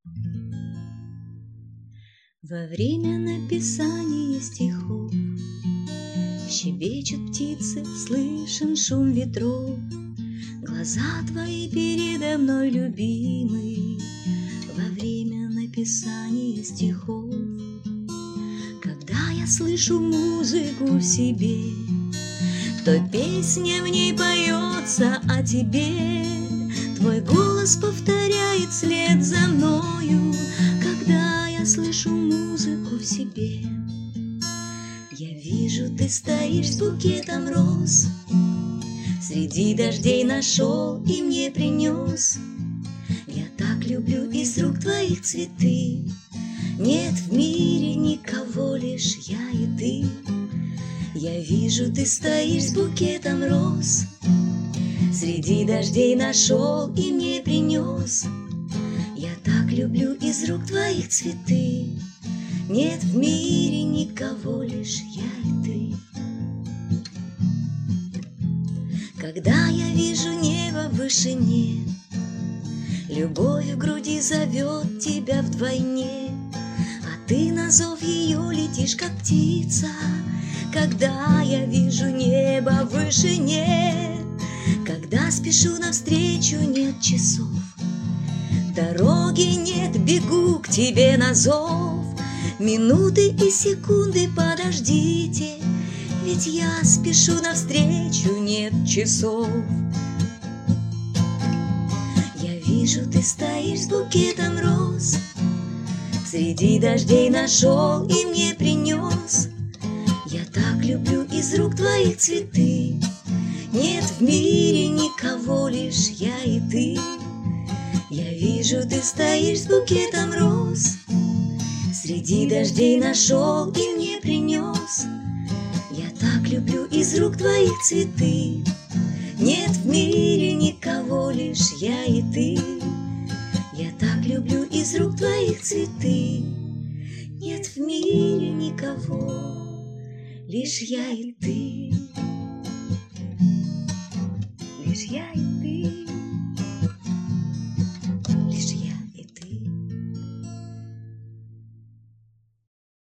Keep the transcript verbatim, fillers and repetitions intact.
Во время написания стихов щебечут птицы, слышен шум ветров. Глаза твои передо мной, любимый, во время написания стихов. Когда я слышу музыку в себе, то песня в ней поется о тебе. Твой голос повторяет след за мною, когда я слышу музыку в себе. Я вижу, ты стоишь с букетом роз, среди дождей нашел и мне принес. Я так люблю из рук твоих цветы, нет в мире никого, лишь я и ты. Я вижу, ты стоишь с букетом роз, среди дождей нашел и мне принес. Я так люблю из рук твоих цветы, нет в мире никого, лишь я и ты. Когда я вижу небо в вышине, любовь в груди зовет тебя вдвойне, а ты на зов ее летишь, как птица. Когда я вижу небо в вышине, когда спешу навстречу, нет часов, дороги нет, бегу к тебе на зов. Минуты и секунды подождите, ведь я спешу навстречу, нет часов. Я вижу, ты стоишь с букетом роз, среди дождей нашел и мне принес. Я так люблю из рук твоих цветы, нет в мире никого, лишь я и ты. Я вижу, ты стоишь с букетом роз, среди дождей нашел и мне принес. Я так люблю из рук твоих цветы, нет в мире никого, лишь я и ты. Я так люблю из рук твоих цветы, нет в мире никого, лишь я и ты. Лишь я и ты.